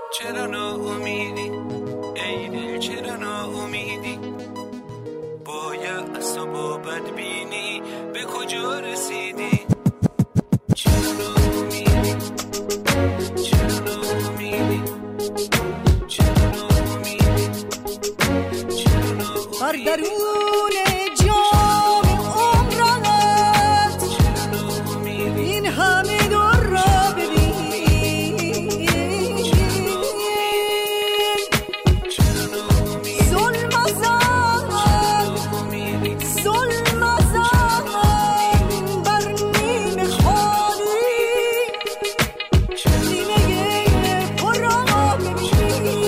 چرا ناامیدی ای دل، چرا ناامیدی؟ با یأس و با بدبینی به کجا رسیدی؟ چرا ناامیدی؟ چرا ناامیدی؟ چرا ناامیدی؟ چرا ناامیدی؟ بر درون جام عمرت این همه دور را ببین، ظلم ازم بر نیمه خالی، نیمه پر را ببین.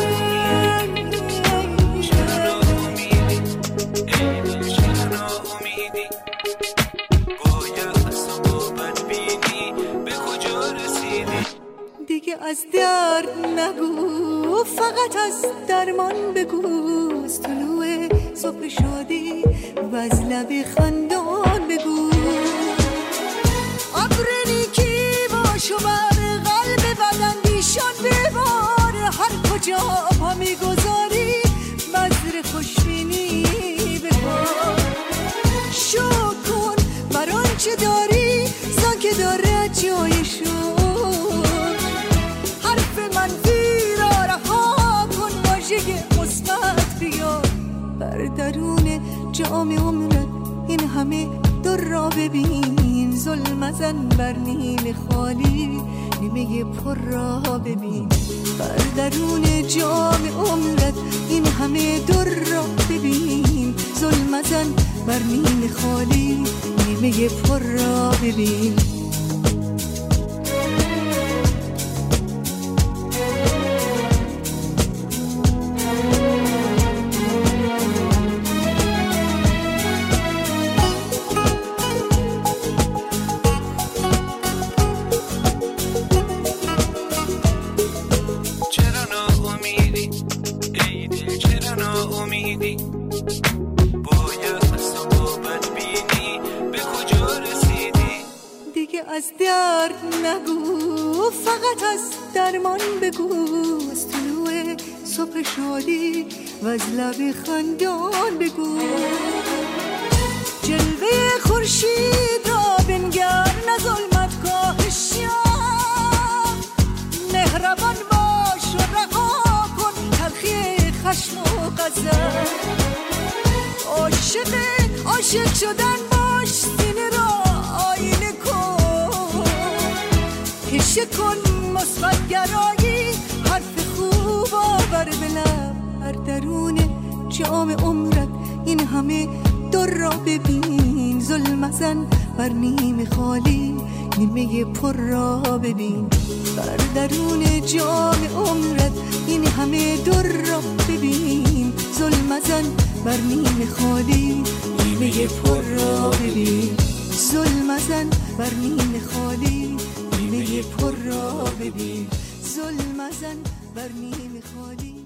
دیگه از درد نگو، فقط از درمان بگو. طلوع صبح شادی و از لب خندان بگو. ابر نیکی باش و بر قلب بداندیشان ببار. هر کجا پا میگذاری بذر خوشبینی بکن. شکر کن بر آنچه داری، زان که داره جایشو. بر درون جام عمرت این همه دور را ببین. ظلم مزن بر نیمه خالی، نیمه پر را ببین. بر درون جام عمرت این همه دور را ببین. ظلم مزن بر نیمه خالی، نیمه پر را ببین. از درد نگو، فقط از درمان بگو. از طلوع صبح شادی و از لب خندان بگو. جلوه خورشید را بنگر، نه ظلمت کاهشان. مهربان باش و رها کن تلخی خشم و غضب. عاشق شدن باش، سینه را آینه کن. پیشه کن مثبت گرایی، حرف خوب آور به لب. هر درون جام عمرت این همه دور را ببین. ظلم مزن بر نیمه خالی، نیمه پر را ببین. بر درون جام عمرت این همه دور را ببین. ظلم مزن بر نیمه خالی، نیمه پر را ببین. ظلم مزن بر نیمه خالی، نیمه پر را ببین. ظلم مزن بر نیمه خالی.